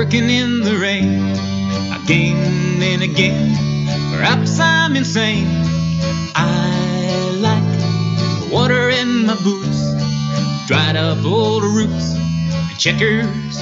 working in the rain, again and again. Perhaps I'm insane. I like water in my boots, dried up old roots and checkers.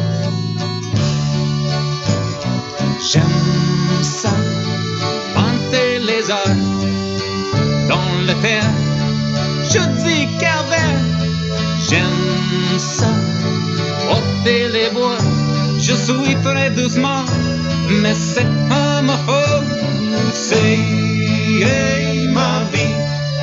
J'aime ça, planter les arbres dans la terre. Je dis calvaire. J'aime ça, ôter les bois. Je suis très doucement, mais c'est homophobe. C'est ma vie.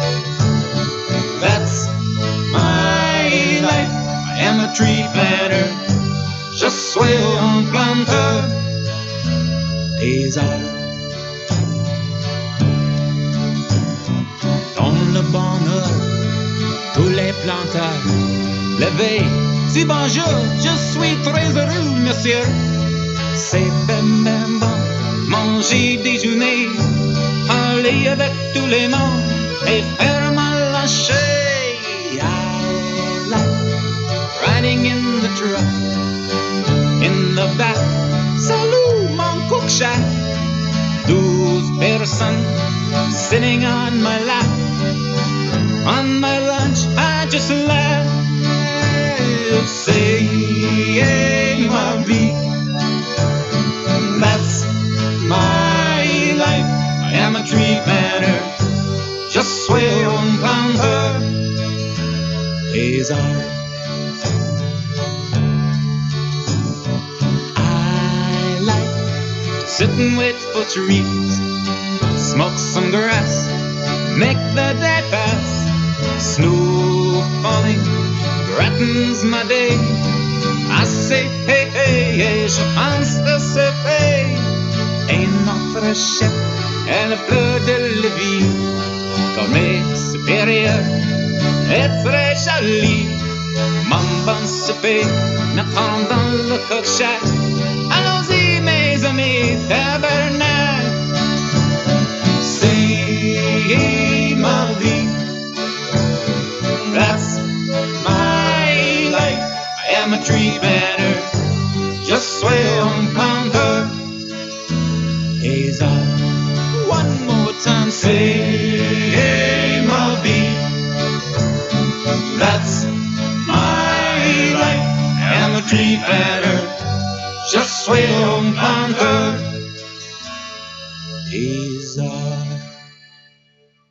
That's my life. I am a tree planter. Je suis un planteur des arbres. Dans le bonheur, tous les planteurs, l'éveil du bonjour, je suis très heureux, monsieur. C'est même bon, manger, déjeuner, parler avec tous les mondes et faire mal lâcher. I like riding in the truck, in the back. Salut, mon cook-shack. 12 personnes sitting on my lap. On my lunch, I just laugh. C'est ma vie. That's my life. I am a tree planter. Je suis un planteur des arbres. I like to sit and wait for trees, smoke some grass, make the day pass. Snow falling brightens my day. I say hey, hey, hey, je pense que c'est fait. Et notre chef est le fleur de la vie. Gourmet supérieur est très joli. Mon bon souper m'attend dans le cook-shack. Allons-y mes amis, tabernacle. C'est ma vie. That's my life. I am a tree planter. Je suis un planteur des arbres. One more time, say ma vie. That's my life. I am a tree planter. Je suis un planteur des arbres.